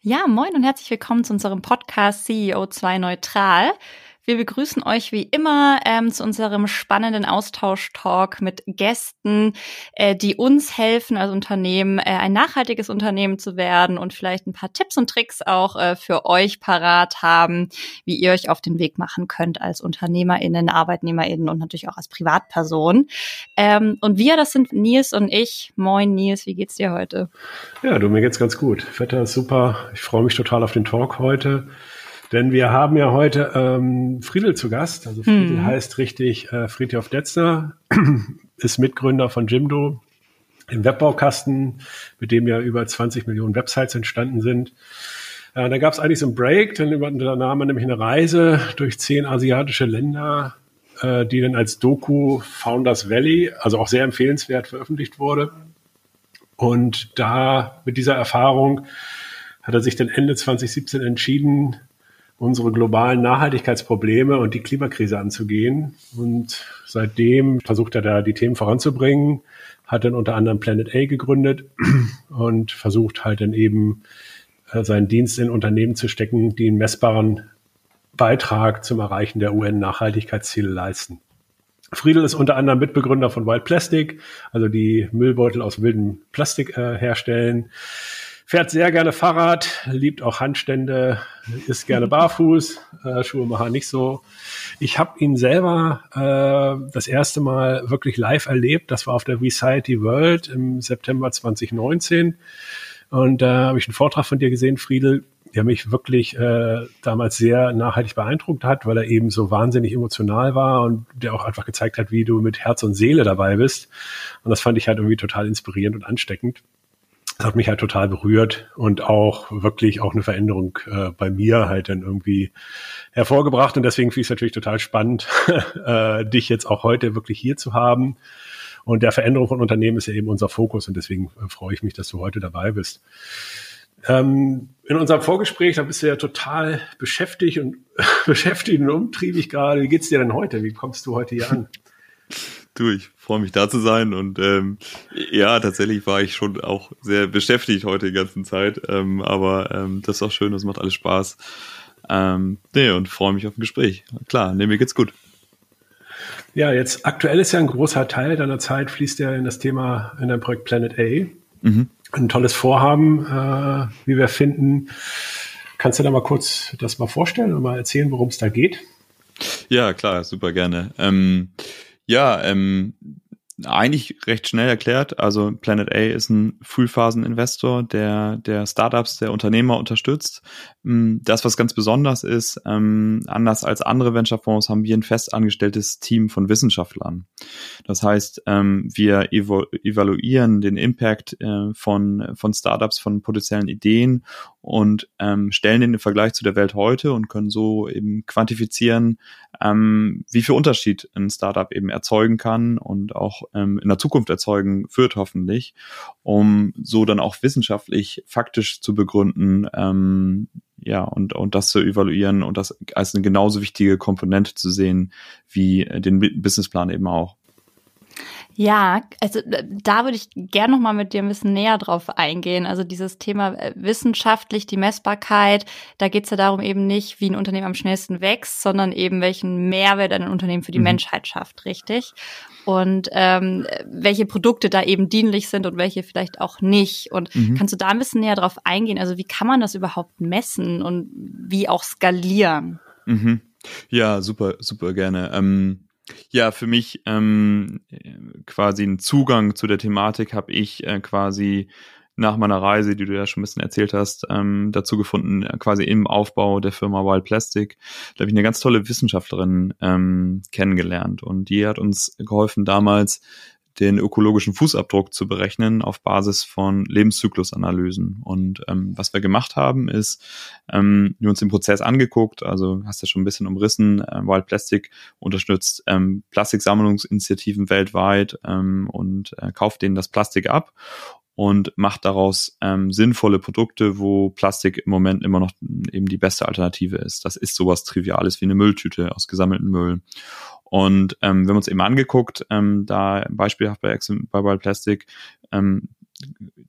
Ja, moin und herzlich willkommen zu unserem Podcast CEO2 Neutral. Wir begrüßen euch wie immer zu unserem spannenden Austausch-Talk mit Gästen, die uns helfen als Unternehmen, ein nachhaltiges Unternehmen zu werden und vielleicht ein paar Tipps und Tricks auch für euch parat haben, wie ihr euch auf den Weg machen könnt als UnternehmerInnen, ArbeitnehmerInnen und natürlich auch als Privatperson. Und wir, das sind Nils und ich. Moin Nils, wie geht's dir heute? Ja, du, mir geht's ganz gut. Wetter ist super. Ich freue mich total auf den Talk heute. Denn wir haben ja heute Friedel zu Gast. Also Friedel heißt richtig Friedhof Detzner, ist Mitgründer von Jimdo, dem Webbaukasten, mit dem ja über 20 Millionen Websites entstanden sind. Da gab es eigentlich so einen Break, dann nahm man nämlich eine Reise durch 10 asiatische Länder, die dann als Doku Founders Valley, also auch sehr empfehlenswert, veröffentlicht wurde. Und da mit dieser Erfahrung hat er sich dann Ende 2017 entschieden, unsere globalen Nachhaltigkeitsprobleme und die Klimakrise anzugehen. Und seitdem versucht er da die Themen voranzubringen, hat dann unter anderem Planet A gegründet und versucht halt dann eben seinen Dienst in Unternehmen zu stecken, die einen messbaren Beitrag zum Erreichen der UN-Nachhaltigkeitsziele leisten. Friedel ist unter anderem Mitbegründer von Wild Plastic, also die Müllbeutel aus wildem Plastik herstellen. Fährt sehr gerne Fahrrad, liebt auch Handstände, ist gerne barfuß, Schuhe machen er nicht so. Ich habe ihn selber das erste Mal wirklich live erlebt. Das war auf der Society World im September 2019. Und da habe ich einen Vortrag von dir gesehen, Friedel, der mich wirklich damals sehr nachhaltig beeindruckt hat, weil er eben so wahnsinnig emotional war und der auch einfach gezeigt hat, wie du mit Herz und Seele dabei bist. Und das fand ich halt irgendwie total inspirierend und ansteckend. Das hat mich halt total berührt und auch wirklich auch eine Veränderung bei mir halt dann irgendwie hervorgebracht. Und deswegen finde ich es natürlich total spannend, dich jetzt auch heute wirklich hier zu haben. Und der Veränderung von Unternehmen ist ja eben unser Fokus und deswegen freue ich mich, dass du heute dabei bist. In unserem Vorgespräch, da bist du ja total beschäftigt und umtriebig gerade. Wie geht's dir denn heute? Wie kommst du heute hier an? Du, ich freue mich da zu sein und ja, tatsächlich war ich schon auch sehr beschäftigt heute die ganze Zeit, aber das ist auch schön, das macht alles Spaß. Und freue mich auf ein Gespräch. Klar, mir geht's gut. Ja, jetzt aktuell ist ja ein großer Teil deiner Zeit fließt ja in das Thema, in dein Projekt Planet A. Ein tolles Vorhaben, wie wir finden. Kannst du da mal kurz das mal vorstellen und mal erzählen, worum es da geht? Ja, klar, super gerne. Eigentlich recht schnell erklärt. Also Planet A ist ein Frühphasen-Investor, der Startups, der Unternehmer unterstützt. Das, was ganz besonders ist, anders als andere Venture-Fonds, haben wir ein fest angestelltes Team von Wissenschaftlern. Das heißt, wir evaluieren den Impact von Startups, von potenziellen Ideen und stellen den im Vergleich zu der Welt heute und können so eben quantifizieren, wie viel Unterschied ein Startup eben erzeugen kann und auch in der Zukunft erzeugen wird hoffentlich, um so dann auch wissenschaftlich faktisch zu begründen, und das zu evaluieren und das als eine genauso wichtige Komponente zu sehen wie den Businessplan eben auch. Ja, also da würde ich gerne noch mal mit dir ein bisschen näher drauf eingehen. Also dieses Thema wissenschaftlich, die Messbarkeit, da geht es ja darum eben nicht, wie ein Unternehmen am schnellsten wächst, sondern eben welchen Mehrwert ein Unternehmen für die Menschheit schafft, richtig? Und welche Produkte da eben dienlich sind und welche vielleicht auch nicht. Und kannst du da ein bisschen näher drauf eingehen? Also wie kann man das überhaupt messen und wie auch skalieren? Ja, super, super gerne. Ja, für mich quasi einen Zugang zu der Thematik habe ich quasi nach meiner Reise, die du ja schon ein bisschen erzählt hast, dazu gefunden, quasi im Aufbau der Firma Wild Plastic. Da habe ich eine ganz tolle Wissenschaftlerin kennengelernt und die hat uns geholfen, damals den ökologischen Fußabdruck zu berechnen auf Basis von Lebenszyklusanalysen. Und was wir gemacht haben, ist, wir uns den Prozess angeguckt, also hast du schon ein bisschen umrissen, Wild Plastic unterstützt Plastiksammlungsinitiativen weltweit und kauft denen das Plastik ab und macht daraus sinnvolle Produkte, wo Plastik im Moment immer noch eben die beste Alternative ist. Das ist sowas Triviales wie eine Mülltüte aus gesammeltem Müll. Und wir haben uns eben angeguckt, da beispielhaft bei Wild Plastic,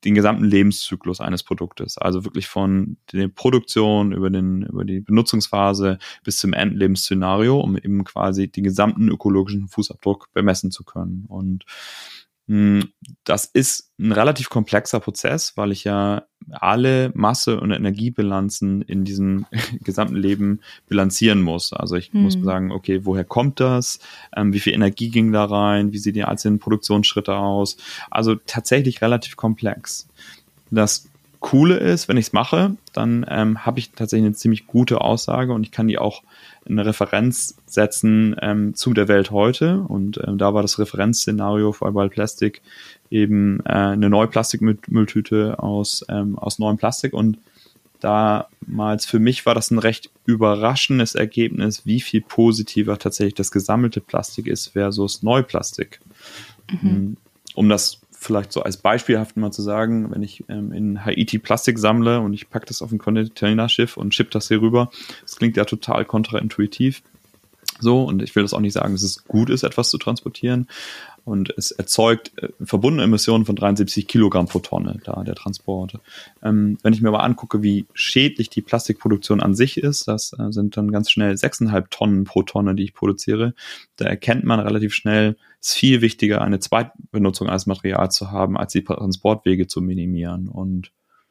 den gesamten Lebenszyklus eines Produktes. Also wirklich von der Produktion über die Benutzungsphase bis zum Endlebensszenario, um eben quasi den gesamten ökologischen Fußabdruck bemessen zu können. Und das ist ein relativ komplexer Prozess, weil ich ja alle Masse- und Energiebilanzen in diesem gesamten Leben bilanzieren muss. Also ich muss sagen, okay, woher kommt das? Wie viel Energie ging da rein? Wie sehen die einzelnen Produktionsschritte aus? Also tatsächlich relativ komplex. Das Coole ist, wenn ich es mache, dann habe ich tatsächlich eine ziemlich gute Aussage und ich kann die auch in eine Referenz setzen zu der Welt heute. Und da war das Referenzszenario für Wild Plastic eben eine neue Plastikmülltüte aus neuem Plastik. Und damals für mich war das ein recht überraschendes Ergebnis, wie viel positiver tatsächlich das gesammelte Plastik ist versus Neuplastik. Um das vielleicht so als beispielhaft mal zu sagen, wenn ich in Haiti Plastik sammle und ich packe das auf ein Containerschiff und schippe das hier rüber, das klingt ja total kontraintuitiv. So, und ich will das auch nicht sagen, dass es gut ist, etwas zu transportieren. Und es erzeugt verbundene Emissionen von 73 Kilogramm pro Tonne, der Transport. Wenn ich mir aber angucke, wie schädlich die Plastikproduktion an sich ist, das sind dann ganz schnell 6,5 Tonnen pro Tonne, die ich produziere. Da erkennt man relativ schnell, es ist viel wichtiger, eine Zweitbenutzung als Material zu haben, als die Transportwege zu minimieren. Und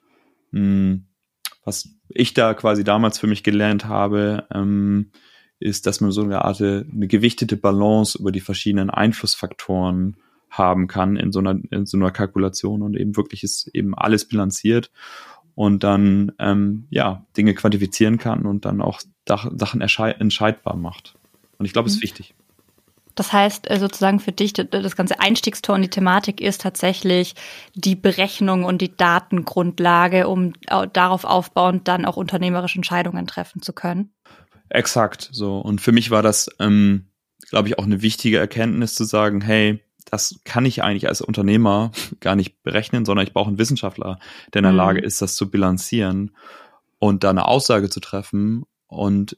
was ich da quasi damals für mich gelernt habe, ist, dass man so eine gewichtete Balance über die verschiedenen Einflussfaktoren haben kann in so einer Kalkulation und eben wirklich ist eben alles bilanziert und dann Dinge quantifizieren kann und dann auch Sachen entscheidbar macht. Und ich glaube, es ist wichtig. Das heißt sozusagen für dich, das ganze Einstiegstor in die Thematik ist tatsächlich die Berechnung und die Datengrundlage, um darauf aufbauend dann auch unternehmerische Entscheidungen treffen zu können. Exakt, so. Und für mich war das, glaube ich, auch eine wichtige Erkenntnis zu sagen, hey, das kann ich eigentlich als Unternehmer gar nicht berechnen, sondern ich brauche einen Wissenschaftler, der in der Lage ist, das zu bilanzieren und da eine Aussage zu treffen. Und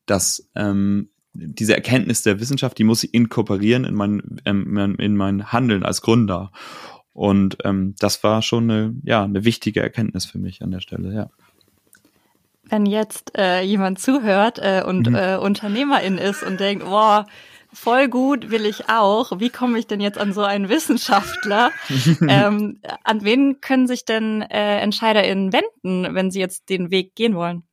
diese Erkenntnis der Wissenschaft, die muss ich inkorporieren in mein Handeln als Gründer. Und das war schon eine wichtige Erkenntnis für mich an der Stelle, ja. Wenn jetzt jemand zuhört und Unternehmerin ist und denkt, boah, voll gut, will ich auch. Wie komme ich denn jetzt an so einen Wissenschaftler? An wen können sich denn EntscheiderInnen wenden, wenn sie jetzt den Weg gehen wollen?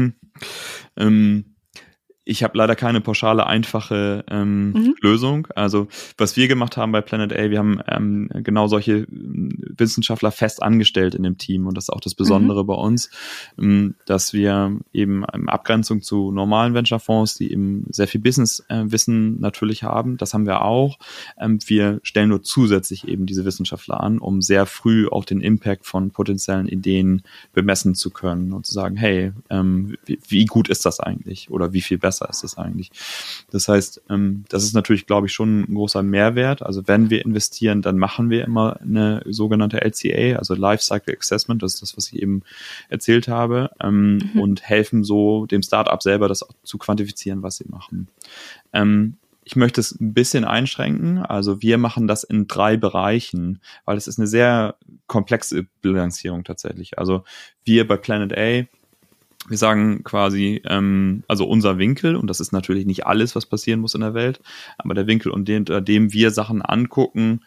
Ich habe leider keine pauschale, einfache Lösung. Also was wir gemacht haben bei Planet A, wir haben genau solche Wissenschaftler fest angestellt in dem Team. Und das ist auch das Besondere bei uns, dass wir eben in Abgrenzung zu normalen Venture-Fonds, die eben sehr viel Business-Wissen natürlich haben, das haben wir auch. Wir stellen nur zusätzlich eben diese Wissenschaftler an, um sehr früh auch den Impact von potenziellen Ideen bemessen zu können und zu sagen, hey, wie gut ist das eigentlich? Oder wie viel besser ist das eigentlich? Das heißt, das ist natürlich, glaube ich, schon ein großer Mehrwert. Also wenn wir investieren, dann machen wir immer eine sogenannte LCA, also Lifecycle Assessment, das ist das, was ich eben erzählt habe, und helfen so dem Startup selber, das zu quantifizieren, was sie machen. Ich möchte es ein bisschen einschränken. Also wir machen das in 3 Bereichen, weil es ist eine sehr komplexe Bilanzierung tatsächlich. Also wir bei Planet A, wir sagen quasi, also unser Winkel, und das ist natürlich nicht alles, was passieren muss in der Welt, aber der Winkel, unter dem wir Sachen angucken,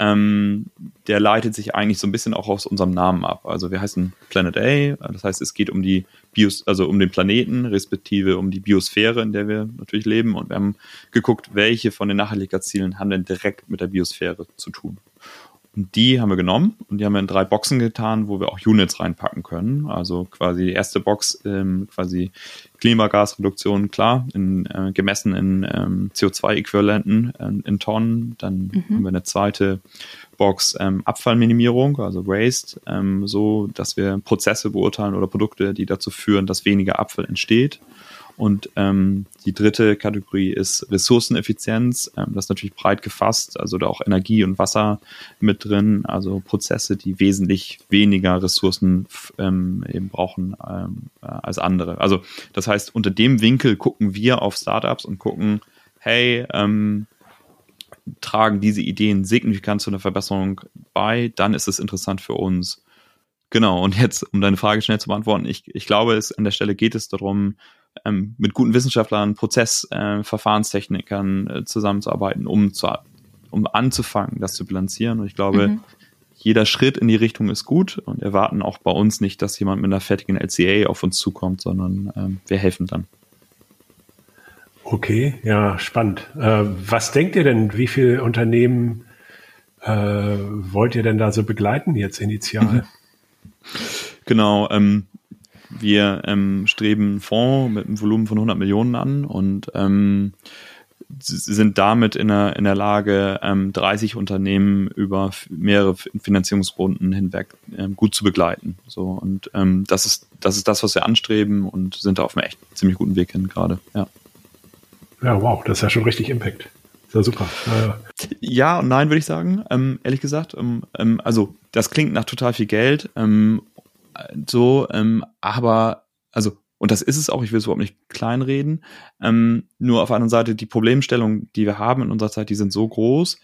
der leitet sich eigentlich so ein bisschen auch aus unserem Namen ab. Also wir heißen Planet A, das heißt, es geht um die um den Planeten, respektive um die Biosphäre, in der wir natürlich leben. Und wir haben geguckt, welche von den Nachhaltigkeitszielen haben denn direkt mit der Biosphäre zu tun. Und die haben wir genommen und die haben wir in 3 Boxen getan, wo wir auch Units reinpacken können. Also quasi die erste Box, quasi Klimagasreduktion, klar, gemessen in CO2-Äquivalenten in Tonnen. Dann haben wir eine zweite Box Abfallminimierung, also Waste, so dass wir Prozesse beurteilen oder Produkte, die dazu führen, dass weniger Abfall entsteht. Und die dritte Kategorie ist Ressourceneffizienz. Das ist natürlich breit gefasst, also da auch Energie und Wasser mit drin, also Prozesse, die wesentlich weniger Ressourcen eben brauchen als andere. Also das heißt, unter dem Winkel gucken wir auf Startups und gucken, hey, tragen diese Ideen signifikant zu einer Verbesserung bei, dann ist es interessant für uns. Genau, und jetzt, um deine Frage schnell zu beantworten, ich glaube, an der Stelle geht es darum, mit guten Wissenschaftlern, Verfahrenstechnikern zusammenzuarbeiten, um anzufangen, das zu bilanzieren. Und ich glaube, jeder Schritt in die Richtung ist gut und erwarten auch bei uns nicht, dass jemand mit einer fertigen LCA auf uns zukommt, sondern wir helfen dann. Okay, ja, spannend. Was denkt ihr denn, wie viele Unternehmen wollt ihr denn da so begleiten jetzt initial? Genau, wir streben einen Fonds mit einem Volumen von 100 Millionen an und sind damit in der Lage, 30 Unternehmen über mehrere Finanzierungsrunden hinweg gut zu begleiten. So, und das ist das, was wir anstreben und sind da auf einem echt ziemlich guten Weg hin gerade. Ja. Ja, wow, das ist ja schon richtig Impact. Das ist ja super. Ja und nein, würde ich sagen, ehrlich gesagt. Also das klingt nach total viel Geld, aber also und das ist es auch, ich will es überhaupt nicht kleinreden, nur auf der anderen Seite die Problemstellungen, die wir haben in unserer Zeit, die sind so groß,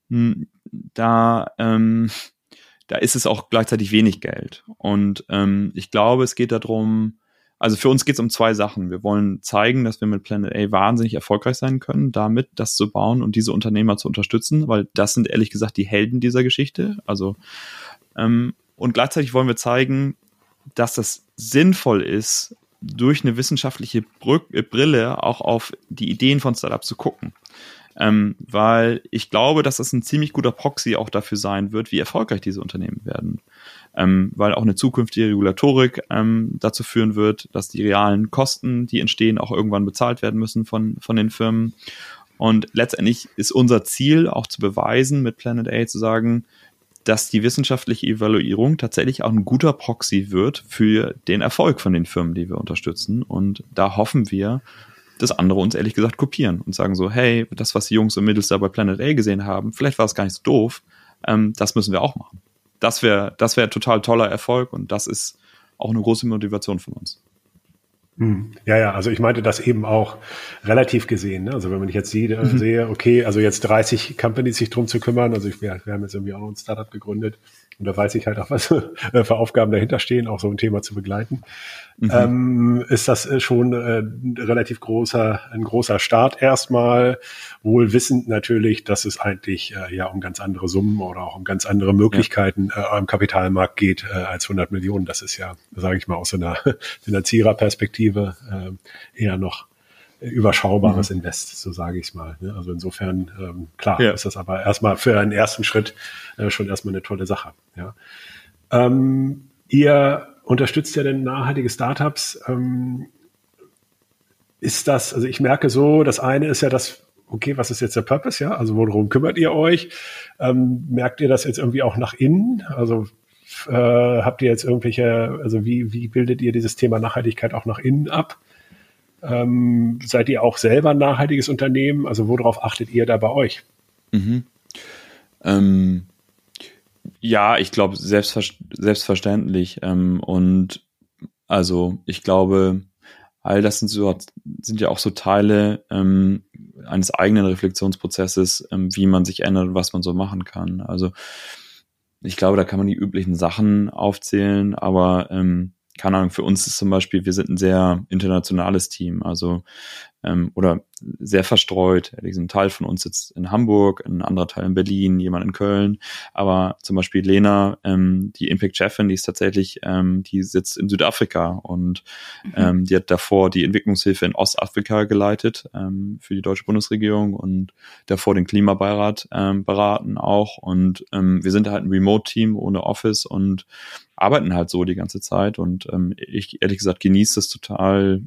da ist es auch gleichzeitig wenig Geld. Und ich glaube, es geht darum, also für uns geht es um zwei Sachen. Wir wollen zeigen, dass wir mit Planet A wahnsinnig erfolgreich sein können, damit das zu bauen und diese Unternehmer zu unterstützen, weil das sind ehrlich gesagt die Helden dieser Geschichte. Also und gleichzeitig wollen wir zeigen, dass das sinnvoll ist, durch eine wissenschaftliche Brille auch auf die Ideen von Startups zu gucken. Weil ich glaube, dass das ein ziemlich guter Proxy auch dafür sein wird, wie erfolgreich diese Unternehmen werden. Weil auch eine zukünftige Regulatorik dazu führen wird, dass die realen Kosten, die entstehen, auch irgendwann bezahlt werden müssen von den Firmen. Und letztendlich ist unser Ziel auch zu beweisen, mit Planet A zu sagen, dass die wissenschaftliche Evaluierung tatsächlich auch ein guter Proxy wird für den Erfolg von den Firmen, die wir unterstützen. Und da hoffen wir, dass andere uns ehrlich gesagt kopieren und sagen so, hey, das, was die Jungs und Mädels da bei Planet A gesehen haben, vielleicht war es gar nicht so doof, das müssen wir auch machen. Das wäre total toller Erfolg und das ist auch eine große Motivation von uns. Ja, also ich meinte das eben auch relativ gesehen. Ne? Also wenn man jetzt sehe, okay, also jetzt 30 Companies sich drum zu kümmern, also wir haben jetzt irgendwie auch noch ein Startup gegründet und da weiß ich halt auch, was für Aufgaben dahinter stehen, auch so ein Thema zu begleiten. Ist das schon ein großer Start erstmal, wohl wissend natürlich, dass es eigentlich um ganz andere Summen oder auch um ganz andere Möglichkeiten am Kapitalmarkt geht als 100 Millionen. Das ist ja, sage ich mal, aus so einer Finanziererperspektive eher noch überschaubares Invest, so sage ich es mal. Ne? Also insofern, klar, ist das aber erstmal für einen ersten Schritt schon erstmal eine tolle Sache. Ja. Ihr unterstützt ja denn nachhaltige Startups. Ist das, also ich merke so, das eine ist ja das, okay, was ist jetzt der Purpose, ja? Also worum kümmert ihr euch? Merkt ihr das jetzt irgendwie auch nach innen? Also habt ihr jetzt irgendwelche, also wie bildet ihr dieses Thema Nachhaltigkeit auch nach innen ab? Seid ihr auch selber ein nachhaltiges Unternehmen? Also worauf achtet ihr da bei euch? Ja, ich glaube selbstverständlich. Und also ich glaube, all das sind ja auch so Teile eines eigenen Reflexionsprozesses, wie man sich ändert und was man so machen kann. Also ich glaube, da kann man die üblichen Sachen aufzählen, aber keine Ahnung, für uns ist zum Beispiel, wir sind ein sehr internationales Team, also oder sehr verstreut. Ein Teil von uns sitzt in Hamburg, ein anderer Teil in Berlin, jemand in Köln. Aber zum Beispiel Lena, die Impact-Chefin, die ist tatsächlich, die sitzt in Südafrika und die hat davor die Entwicklungshilfe in Ostafrika geleitet für die deutsche Bundesregierung und davor den Klimabeirat beraten auch. Und wir sind halt ein Remote-Team ohne Office und arbeiten halt so die ganze Zeit. Und ich ehrlich gesagt genieße das total,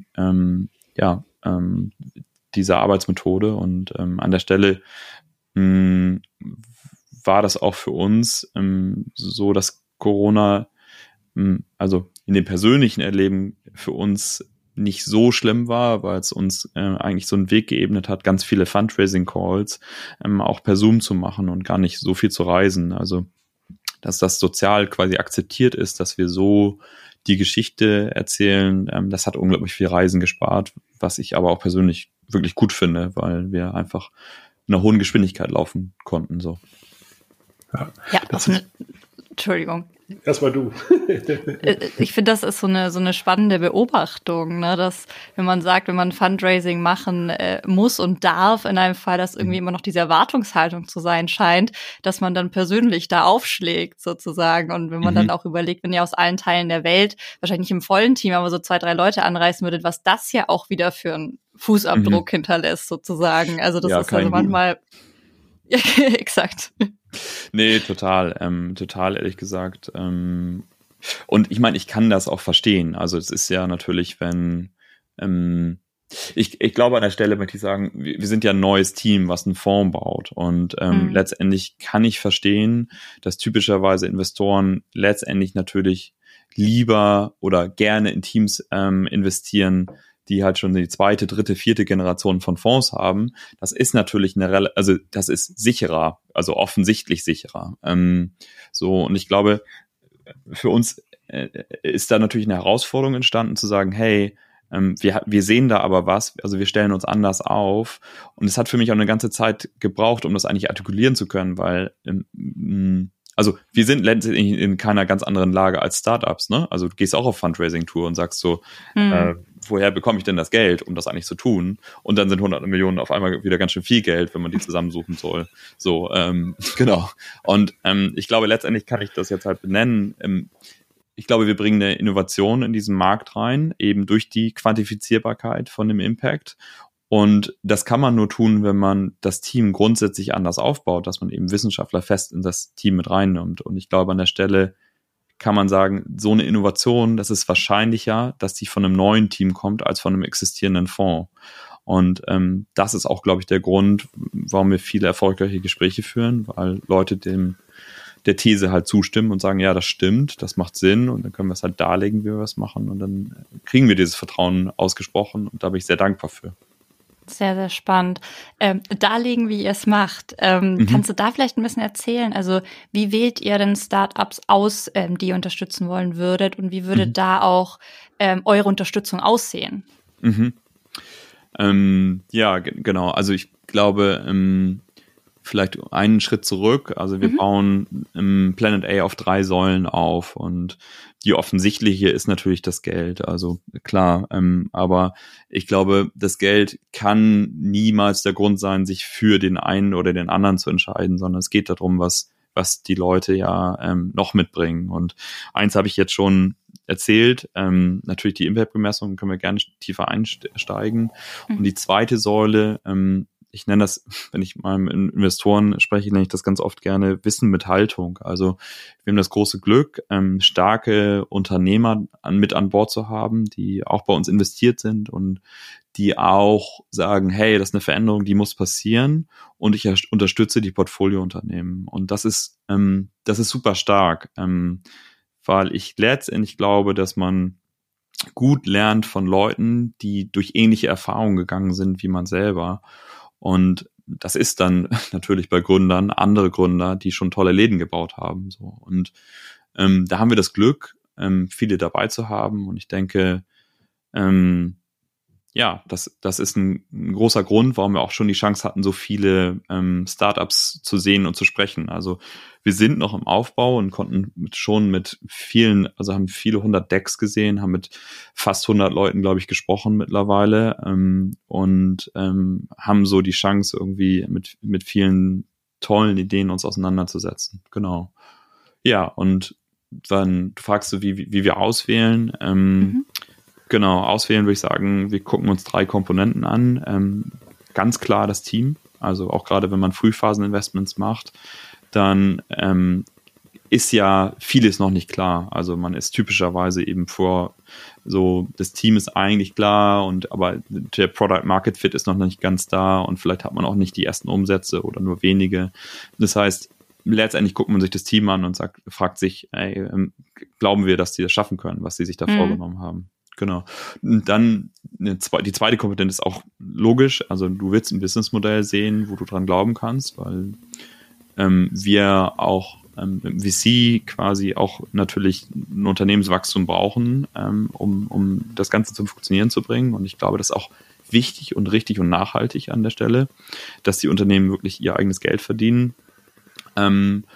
diese Arbeitsmethode und an der Stelle war das auch für uns so, dass Corona also in dem persönlichen Erleben für uns nicht so schlimm war, weil es uns eigentlich so einen Weg geebnet hat, ganz viele Fundraising-Calls auch per Zoom zu machen und gar nicht so viel zu reisen. Also dass das sozial quasi akzeptiert ist, dass wir so die Geschichte erzählen, das hat unglaublich viel Reisen gespart, was ich aber auch persönlich wirklich gut finde, weil wir einfach in einer hohen Geschwindigkeit laufen konnten. So. Ja, auf eine Entschuldigung. Erstmal du. Ich finde, das ist so eine spannende Beobachtung, ne? Dass, wenn man sagt, wenn man Fundraising machen muss und darf, in einem Fall, dass irgendwie immer noch diese Erwartungshaltung zu sein scheint, dass man dann persönlich da aufschlägt sozusagen. Und wenn man dann auch überlegt, wenn ihr aus allen Teilen der Welt, wahrscheinlich nicht im vollen Team, aber so 2, 3 Leute anreißen würdet, was das ja auch wieder für einen Fußabdruck hinterlässt sozusagen. Also das ist also manchmal ja, exakt. Nee, total ehrlich gesagt. Und ich meine, ich kann das auch verstehen. Also es ist ja natürlich, wenn ich glaube, an der Stelle möchte ich sagen, wir sind ja ein neues Team, was einen Fonds baut. Und letztendlich kann ich verstehen, dass typischerweise Investoren letztendlich natürlich lieber oder gerne in Teams investieren, die halt schon die 2., 3., 4. Generation von Fonds haben. Das ist natürlich das ist sicherer, also offensichtlich sicherer. So, und ich glaube, für uns ist da natürlich eine Herausforderung entstanden, zu sagen, hey, wir sehen da aber was, also wir stellen uns anders auf. Und es hat für mich auch eine ganze Zeit gebraucht, um das eigentlich artikulieren zu können, weil also wir sind letztendlich in keiner ganz anderen Lage als Startups, ne? Also du gehst auch auf Fundraising-Tour und sagst so, woher bekomme ich denn das Geld, um das eigentlich zu tun? Und dann sind 100 Millionen auf einmal wieder ganz schön viel Geld, wenn man die zusammensuchen soll. So, genau. Und ich glaube, letztendlich kann ich das jetzt halt benennen. Ich glaube, wir bringen eine Innovation in diesen Markt rein, eben durch die Quantifizierbarkeit von dem Impact. Und das kann man nur tun, wenn man das Team grundsätzlich anders aufbaut, dass man eben Wissenschaftler fest in das Team mit reinnimmt. Und ich glaube, an der Stelle kann man sagen, so eine Innovation, das ist wahrscheinlicher, dass die von einem neuen Team kommt, als von einem existierenden Fonds. Und das ist auch, glaube ich, der Grund, warum wir viele erfolgreiche Gespräche führen, weil Leute der These halt zustimmen und sagen, ja, das stimmt, das macht Sinn, und dann können wir es halt darlegen, wie wir es machen, und dann kriegen wir dieses Vertrauen ausgesprochen, und da bin ich sehr dankbar für. Sehr, sehr spannend. Darlegen, wie ihr es macht. Kannst du da vielleicht ein bisschen erzählen? Also wie wählt ihr denn Startups aus, die ihr unterstützen wollen würdet, und wie würde da auch eure Unterstützung aussehen? Ja, genau. Also ich glaube, vielleicht einen Schritt zurück. Also wir bauen Planet A auf 3 Säulen auf, und die offensichtliche ist natürlich das Geld. Also klar, aber ich glaube, das Geld kann niemals der Grund sein, sich für den einen oder den anderen zu entscheiden, sondern es geht darum, was die Leute ja noch mitbringen. Und eins habe ich jetzt schon erzählt, natürlich die Impact-Bemessung, können wir gerne tiefer einsteigen. Und die zweite Säule, ich nenne das, wenn ich mit meinen Investoren spreche, nenne ich das ganz oft gerne Wissen mit Haltung. Also wir haben das große Glück, starke Unternehmer mit an Bord zu haben, die auch bei uns investiert sind und die auch sagen, hey, das ist eine Veränderung, die muss passieren, und ich unterstütze die Portfoliounternehmen. Und das ist super stark, weil ich letztendlich glaube, dass man gut lernt von Leuten, die durch ähnliche Erfahrungen gegangen sind wie man selber. Und das ist dann natürlich bei Gründern, andere Gründer, die schon tolle Läden gebaut haben. So. Und da haben wir das Glück, viele dabei zu haben. Und ich denke, ja, das ist ein großer Grund, warum wir auch schon die Chance hatten, so viele Startups zu sehen und zu sprechen. Also wir sind noch im Aufbau und konnten schon mit vielen, also haben viele 100 Decks gesehen, haben mit fast 100 Leuten, glaube ich, gesprochen mittlerweile, und haben so die Chance, irgendwie mit vielen tollen Ideen uns auseinanderzusetzen. Genau. Ja, und dann fragst du, wie wir auswählen. Genau, auswählen würde ich sagen, wir gucken uns 3 Komponenten an. Ganz klar das Team, also auch gerade wenn man Frühphaseninvestments macht, dann ist ja vieles noch nicht klar. Also man ist typischerweise eben so, das Team ist eigentlich klar, aber der Product Market Fit ist noch nicht ganz da, und vielleicht hat man auch nicht die ersten Umsätze oder nur wenige. Das heißt, letztendlich guckt man sich das Team an und fragt sich, glauben wir, dass die das schaffen können, was sie sich da vorgenommen haben? Genau. Und dann die zweite Komponente ist auch logisch. Also du willst ein Businessmodell sehen, wo du dran glauben kannst, weil wir auch im VC quasi auch natürlich ein Unternehmenswachstum brauchen, um das Ganze zum Funktionieren zu bringen. Und ich glaube, das ist auch wichtig und richtig und nachhaltig an der Stelle, dass die Unternehmen wirklich ihr eigenes Geld verdienen.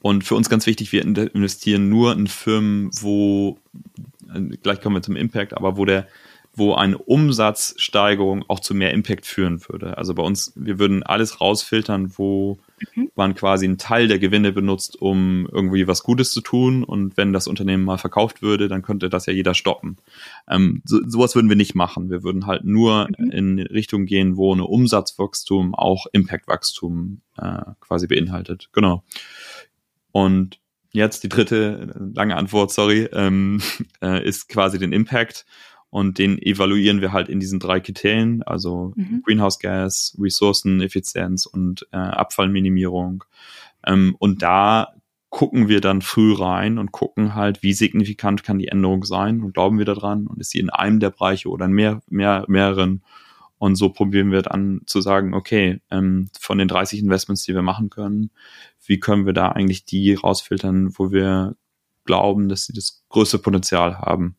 Und für uns ganz wichtig, wir investieren nur in Firmen, wo, gleich kommen wir zum Impact, aber wo eine Umsatzsteigerung auch zu mehr Impact führen würde. Also bei uns, wir würden alles rausfiltern, wo man quasi einen Teil der Gewinne benutzt, um irgendwie was Gutes zu tun. Und wenn das Unternehmen mal verkauft würde, dann könnte das ja jeder stoppen. Sowas würden wir nicht machen. Wir würden halt nur in Richtung gehen, wo eine Umsatzwachstum auch Impactwachstum quasi beinhaltet. Genau. Und jetzt die dritte lange Antwort, sorry, ist quasi den Impact. Und den evaluieren wir halt in diesen 3 Kriterien, also Greenhouse Gas, Ressourceneffizienz und Abfallminimierung. Und da gucken wir dann früh rein und gucken halt, wie signifikant kann die Änderung sein und glauben wir daran und ist sie in einem der Bereiche oder in mehreren. Und so probieren wir dann zu sagen, okay, von den 30 Investments, die wir machen können, wie können wir da eigentlich die rausfiltern, wo wir glauben, dass sie das größte Potenzial haben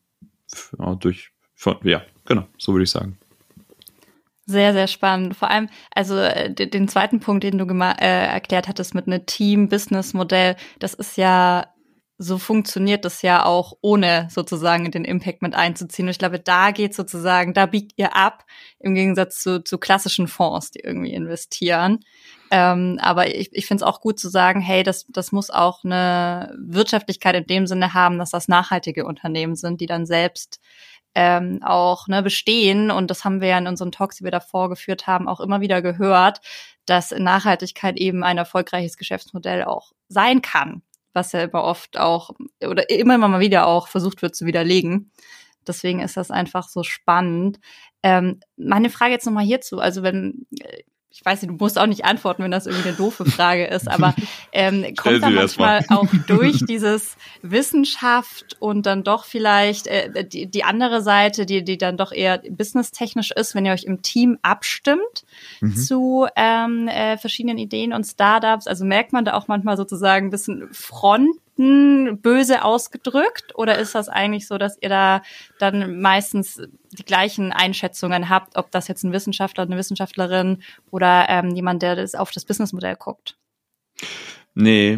ja, genau, so würde ich sagen. Sehr, sehr spannend. Vor allem, also den zweiten Punkt, den du erklärt hattest mit einem Team-Business-Modell, das ist ja, so funktioniert das ja auch, ohne sozusagen den Impact mit einzuziehen. Und ich glaube, da geht sozusagen, da biegt ihr ab, im Gegensatz zu klassischen Fonds, die irgendwie investieren. Aber ich finde es auch gut zu sagen, hey, das muss auch eine Wirtschaftlichkeit in dem Sinne haben, dass das nachhaltige Unternehmen sind, die dann selbst auch bestehen. Und das haben wir ja in unseren Talks, die wir davor geführt haben, auch immer wieder gehört, dass Nachhaltigkeit eben ein erfolgreiches Geschäftsmodell auch sein kann, was ja immer oft auch oder immer mal wieder auch versucht wird zu widerlegen. Deswegen ist das einfach so spannend. Meine Frage jetzt nochmal hierzu, also ich weiß nicht, du musst auch nicht antworten, wenn das irgendwie eine doofe Frage ist, aber kommt da manchmal auch durch dieses Wissenschaft und dann doch vielleicht die andere Seite, die dann doch eher businesstechnisch ist, wenn ihr euch im Team abstimmt zu verschiedenen Ideen und Startups, also merkt man da auch manchmal sozusagen ein bisschen Fronten, böse ausgedrückt, oder ist das eigentlich so, dass ihr da dann meistens die gleichen Einschätzungen habt, ob das jetzt ein Wissenschaftler, eine Wissenschaftlerin oder jemand, der das auf das Businessmodell guckt? Nee,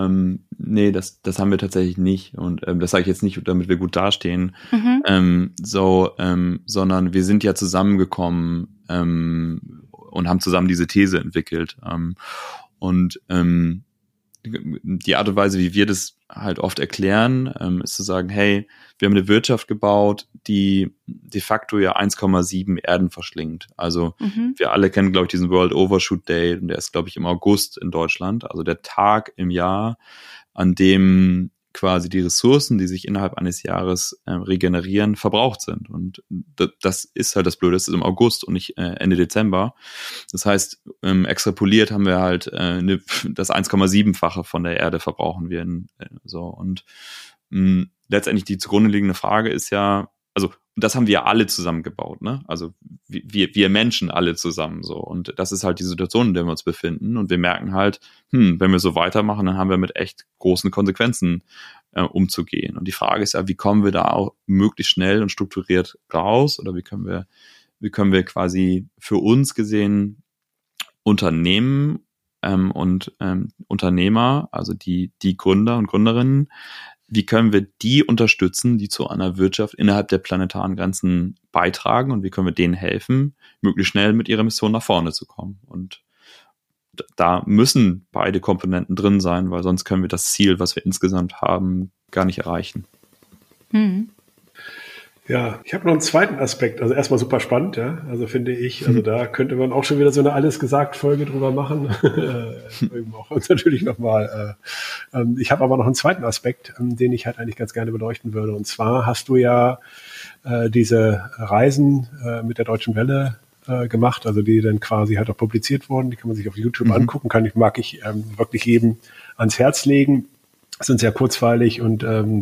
das haben wir tatsächlich nicht. Und das sage ich jetzt nicht, damit wir gut dastehen, sondern wir sind ja zusammengekommen und haben zusammen diese These entwickelt. Die Art und Weise, wie wir das halt oft erklären, ist zu sagen, hey, wir haben eine Wirtschaft gebaut, die de facto ja 1,7 Erden verschlingt. Also wir alle kennen, glaube ich, diesen World Overshoot Day, und der ist, glaube ich, im August in Deutschland, also der Tag im Jahr, an dem quasi die Ressourcen, die sich innerhalb eines Jahres regenerieren, verbraucht sind. Und das ist halt das Blöde, das ist im August und nicht Ende Dezember. Das heißt, extrapoliert haben wir halt das 1,7-fache von der Erde verbrauchen wir. Letztendlich die zugrunde liegende Frage ist ja, also das haben wir alle zusammengebaut, ne? Also wir Menschen alle zusammen so. Und das ist halt die Situation, in der wir uns befinden. Und wir merken halt, wenn wir so weitermachen, dann haben wir mit echt großen Konsequenzen umzugehen. Und die Frage ist ja, wie kommen wir da auch möglichst schnell und strukturiert raus? Oder wie können wir quasi für uns gesehen Unternehmen und Unternehmer, also die Gründer und Gründerinnen, wie können wir die unterstützen, die zu einer Wirtschaft innerhalb der planetaren Grenzen beitragen, und wie können wir denen helfen, möglichst schnell mit ihrer Mission nach vorne zu kommen. Und da müssen beide Komponenten drin sein, weil sonst können wir das Ziel, was wir insgesamt haben, gar nicht erreichen. Ja, ich habe noch einen zweiten Aspekt. Also erstmal super spannend, ja. Also finde ich, also da könnte man auch schon wieder so eine Alles-gesagt-Folge drüber machen. Auch uns natürlich nochmal. Ich habe aber noch einen zweiten Aspekt, den ich halt eigentlich ganz gerne beleuchten würde. Und zwar hast du ja diese Reisen mit der Deutschen Welle gemacht, also die dann quasi halt auch publiziert wurden. Die kann man sich auf YouTube angucken, mag ich wirklich jedem ans Herz legen. Sind sehr kurzweilig und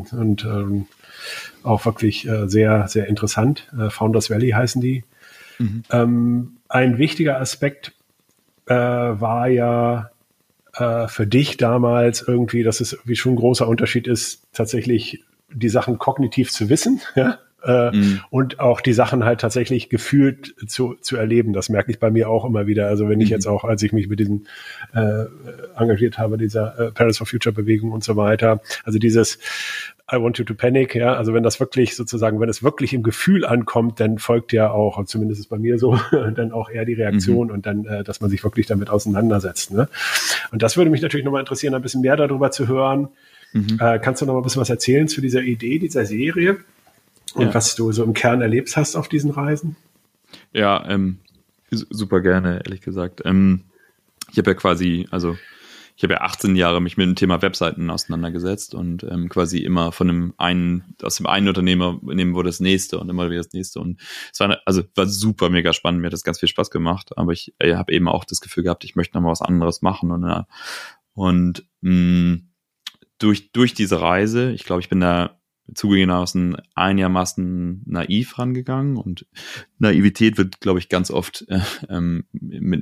auch wirklich sehr, sehr interessant. Founders Valley heißen die. Ein wichtiger Aspekt war ja für dich damals irgendwie, dass es irgendwie schon ein großer Unterschied ist, tatsächlich die Sachen kognitiv zu wissen, ja? und auch die Sachen halt tatsächlich gefühlt zu erleben. Das merke ich bei mir auch immer wieder. Also wenn ich jetzt auch, als ich mich mit diesen engagiert habe, dieser Parents for Future Bewegung und so weiter, also dieses I want you to panic, ja, also wenn das wirklich sozusagen, wenn es wirklich im Gefühl ankommt, dann folgt ja auch, und zumindest ist bei mir so, dann auch eher die Reaktion und dann, dass man sich wirklich damit auseinandersetzt, ne? Und das würde mich natürlich nochmal interessieren, ein bisschen mehr darüber zu hören. Kannst du noch mal ein bisschen was erzählen zu dieser Idee, dieser Serie und was du so im Kern erlebt hast auf diesen Reisen? Ja, super gerne, ehrlich gesagt. Ich habe ja quasi, ich habe ja 18 Jahre mich mit dem Thema Webseiten auseinandergesetzt und quasi immer aus dem einen Unternehmen wurde das nächste und immer wieder das nächste. Und es war super mega spannend, mir hat das ganz viel Spaß gemacht, aber ich habe eben auch das Gefühl gehabt, ich möchte noch mal was anderes machen. Und durch diese Reise, ich glaube, ich bin da zugegebenermaßen einigermaßen naiv rangegangen und Naivität wird, glaube ich, ganz oft mit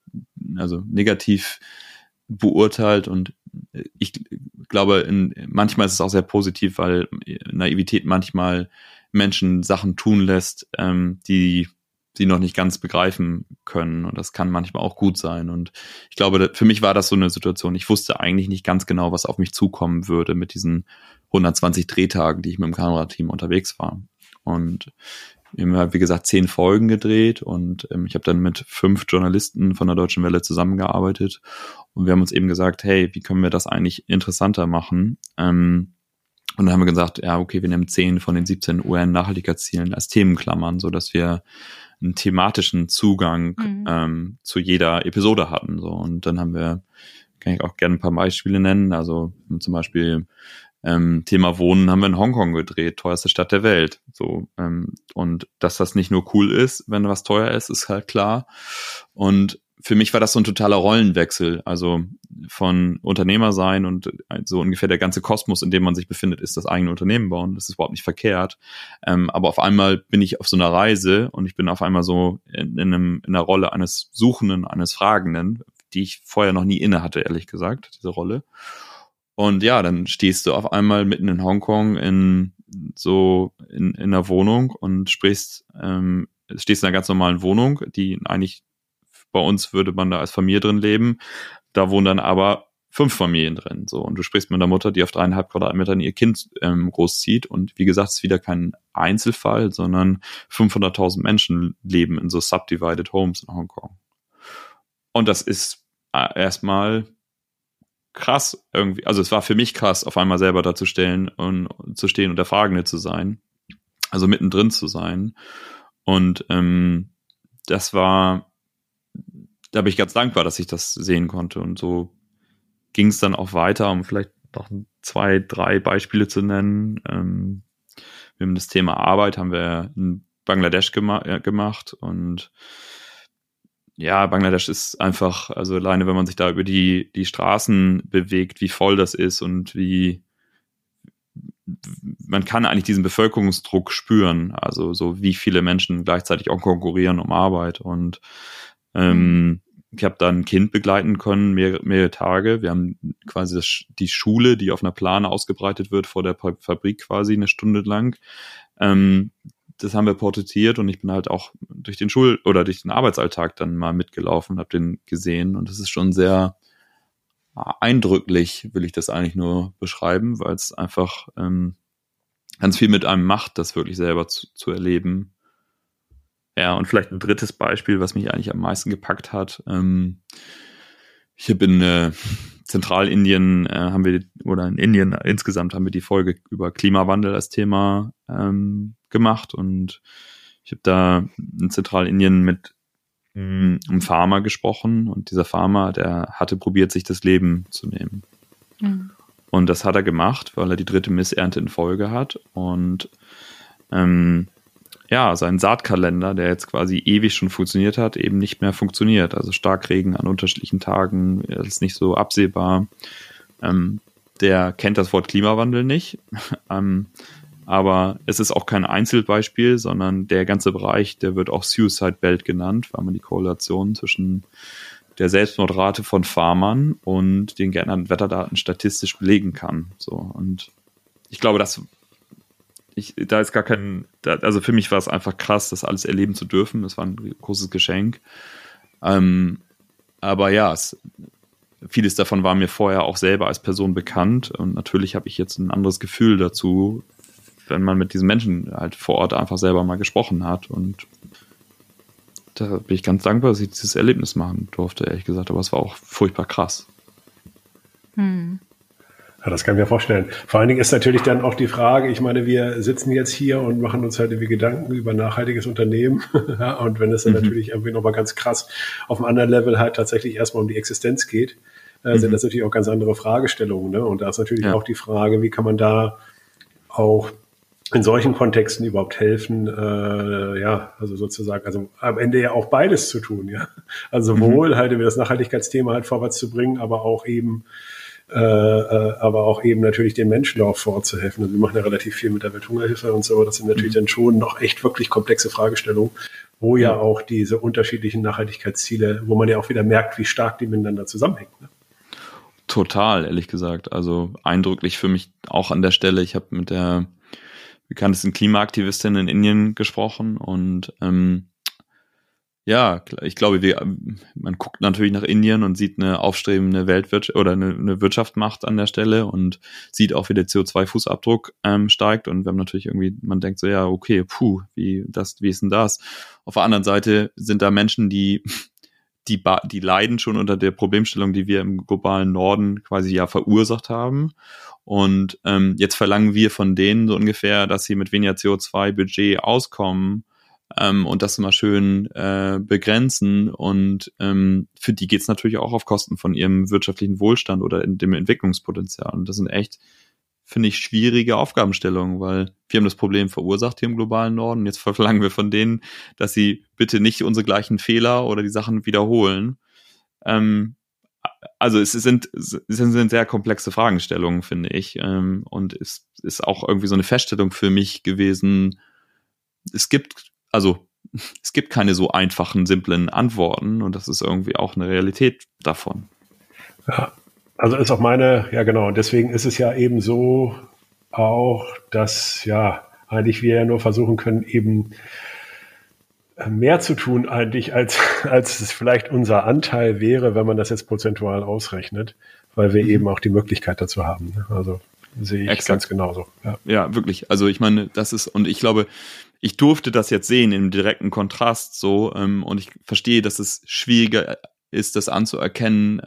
negativ beurteilt und ich glaube, manchmal ist es auch sehr positiv, weil Naivität manchmal Menschen Sachen tun lässt, die sie noch nicht ganz begreifen können und das kann manchmal auch gut sein und ich glaube, für mich war das so eine Situation, ich wusste eigentlich nicht ganz genau, was auf mich zukommen würde mit diesen 120 Drehtagen, die ich mit dem Kamerateam unterwegs war und wir haben, wie gesagt, 10 Folgen gedreht und ich habe dann mit 5 Journalisten von der Deutschen Welle zusammengearbeitet und wir haben uns eben gesagt, hey, wie können wir das eigentlich interessanter machen? Und dann haben wir gesagt, ja, okay, wir nehmen 10 von den 17 UN-Nachhaltigkeitszielen als Themenklammern, sodass wir einen thematischen Zugang zu jeder Episode hatten. So. Und dann kann ich auch gerne ein paar Beispiele nennen, also zum Beispiel Thema Wohnen haben wir in Hongkong gedreht, teuerste Stadt der Welt. So, und dass das nicht nur cool ist, wenn was teuer ist halt klar. Und für mich war das so ein totaler Rollenwechsel. Also von Unternehmer sein und so ungefähr der ganze Kosmos, in dem man sich befindet, ist das eigene Unternehmen bauen. Das ist überhaupt nicht verkehrt. Aber auf einmal bin ich auf so einer Reise und ich bin auf einmal so in der Rolle eines Suchenden, eines Fragenden, die ich vorher noch nie inne hatte, ehrlich gesagt, diese Rolle. Und ja, dann stehst du auf einmal mitten in Hongkong in einer Wohnung und stehst in einer ganz normalen Wohnung, die eigentlich bei uns würde man da als Familie drin leben. Da wohnen dann aber 5 Familien drin. So, und du sprichst mit einer Mutter, die auf 3,5 Quadratmetern ihr Kind großzieht. Und wie gesagt, es ist wieder kein Einzelfall, sondern 500.000 Menschen leben in so subdivided homes in Hongkong. Und das ist erstmal krass irgendwie, also es war für mich krass, auf einmal selber da zu stehen und der Fragende zu sein, also mittendrin zu sein und da bin ich ganz dankbar, dass ich das sehen konnte und so ging es dann auch weiter, um vielleicht noch 2, 3 Beispiele zu nennen. Wir haben das Thema Arbeit, haben wir in Bangladesch gemacht und ja, Bangladesch ist einfach, also alleine, wenn man sich da über die Straßen bewegt, wie voll das ist und man kann eigentlich diesen Bevölkerungsdruck spüren, also so wie viele Menschen gleichzeitig auch konkurrieren um Arbeit und ich habe da ein Kind begleiten können, mehrere Tage. Wir haben quasi die Schule, die auf einer Plane ausgebreitet wird vor der Fabrik quasi 1 Stunde lang. Das haben wir porträtiert und ich bin halt auch durch den durch den Arbeitsalltag dann mal mitgelaufen und habe den gesehen und das ist schon sehr eindrücklich, will ich das eigentlich nur beschreiben, weil es einfach ganz viel mit einem macht, das wirklich selber zu erleben. Ja, und vielleicht ein drittes Beispiel, was mich eigentlich am meisten gepackt hat. Ich habe in Zentralindien in Indien insgesamt haben wir die Folge über Klimawandel als Thema gemacht und ich habe da in Zentralindien mit einem Farmer gesprochen und dieser Farmer, der hatte probiert, sich das Leben zu nehmen. Mhm. Und das hat er gemacht, weil er die 3. Missernte in Folge hat und sein Saatkalender, der jetzt quasi ewig schon funktioniert hat, eben nicht mehr funktioniert. Also Starkregen an unterschiedlichen Tagen ist nicht so absehbar. Der kennt das Wort Klimawandel nicht. Aber es ist auch kein Einzelbeispiel, sondern der ganze Bereich, der wird auch Suicide Belt genannt, weil man die Korrelation zwischen der Selbstmordrate von Farmern und den geänderten Wetterdaten statistisch belegen kann. So, und ich glaube, das da ist gar kein, also für mich war es einfach krass, das alles erleben zu dürfen. Das war ein großes Geschenk. Aber ja, vieles davon war mir vorher auch selber als Person bekannt. Und natürlich habe ich jetzt ein anderes Gefühl dazu, wenn man mit diesen Menschen halt vor Ort einfach selber mal gesprochen hat. Und da bin ich ganz dankbar, dass ich dieses Erlebnis machen durfte, ehrlich gesagt. Aber es war auch furchtbar krass. Ja, das kann ich mir vorstellen. Vor allen Dingen ist natürlich dann auch die Frage, ich meine, wir sitzen jetzt hier und machen uns halt irgendwie Gedanken über nachhaltiges Unternehmen. Ja, und wenn es dann natürlich irgendwie nochmal ganz krass auf einem anderen Level halt tatsächlich erstmal um die Existenz geht, sind das natürlich auch ganz andere Fragestellungen. Ne? Und da ist natürlich auch die Frage, wie kann man da auch in solchen Kontexten überhaupt helfen, also sozusagen, also am Ende ja auch beides zu tun, ja. Also sowohl halt über das Nachhaltigkeitsthema halt vorwärts zu bringen, aber auch eben natürlich den Menschen auch vorzuhelfen. Also wir machen ja relativ viel mit der Welthungerhilfe und so. Das sind natürlich dann schon noch echt wirklich komplexe Fragestellungen, wo ja auch diese unterschiedlichen Nachhaltigkeitsziele, wo man ja auch wieder merkt, wie stark die miteinander zusammenhängen. Ne? Total, ehrlich gesagt. Also eindrücklich für mich auch an der Stelle. Ich habe mit der bekanntesten Klimaaktivistin in Indien gesprochen und ich glaube, man guckt natürlich nach Indien und sieht eine aufstrebende Weltwirtschaft oder eine Wirtschaft macht an der Stelle und sieht auch, wie der CO2-Fußabdruck steigt. Und wenn natürlich man denkt so, ja, okay, wie ist denn das? Auf der anderen Seite sind da Menschen, die leiden schon unter der Problemstellung, die wir im globalen Norden quasi ja verursacht haben. Und jetzt verlangen wir von denen so ungefähr, dass sie mit weniger CO2-Budget auskommen und das immer schön begrenzen. Und für die geht's natürlich auch auf Kosten von ihrem wirtschaftlichen Wohlstand oder in dem Entwicklungspotenzial. Und das sind echt, finde ich, schwierige Aufgabenstellungen, weil wir haben das Problem verursacht hier im globalen Norden. Jetzt verlangen wir von denen, dass sie bitte nicht unsere gleichen Fehler oder die Sachen wiederholen. Also es sind sehr komplexe Fragestellungen, finde ich. Und es ist auch irgendwie so eine Feststellung für mich gewesen, es gibt keine so einfachen, simplen Antworten und das ist irgendwie auch eine Realität davon. Ja, also ist auch und deswegen ist es ja eben so auch, dass eigentlich wir ja nur versuchen können, eben mehr zu tun eigentlich, als es vielleicht unser Anteil wäre, wenn man das jetzt prozentual ausrechnet, weil wir eben auch die Möglichkeit dazu haben. Ne? Also sehe ich ganz genauso. Ja, wirklich. Also ich meine, das ist, und ich glaube, ich durfte das jetzt sehen im direkten Kontrast so, und ich verstehe, dass es schwieriger ist, das anzuerkennen,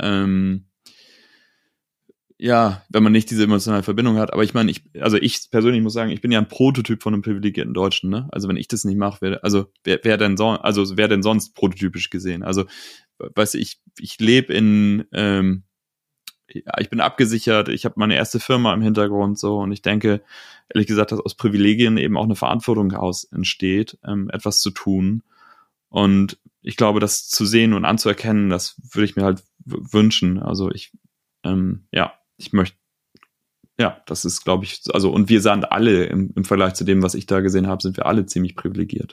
wenn man nicht diese emotionale Verbindung hat. Aber ich meine, ich persönlich muss sagen, ich bin ja ein Prototyp von einem privilegierten Deutschen, ne? Also wenn ich das nicht mache, wer denn sonst prototypisch gesehen? Also, weißt du, ich lebe ich bin abgesichert, ich habe meine erste Firma im Hintergrund so und ich denke, ehrlich gesagt, dass aus Privilegien eben auch eine Verantwortung heraus entsteht, etwas zu tun. Und ich glaube, das zu sehen und anzuerkennen, das würde ich mir halt wünschen. Also ich möchte, das ist, glaube ich, also, und wir sind alle im Vergleich zu dem, was ich da gesehen habe, sind wir alle ziemlich privilegiert.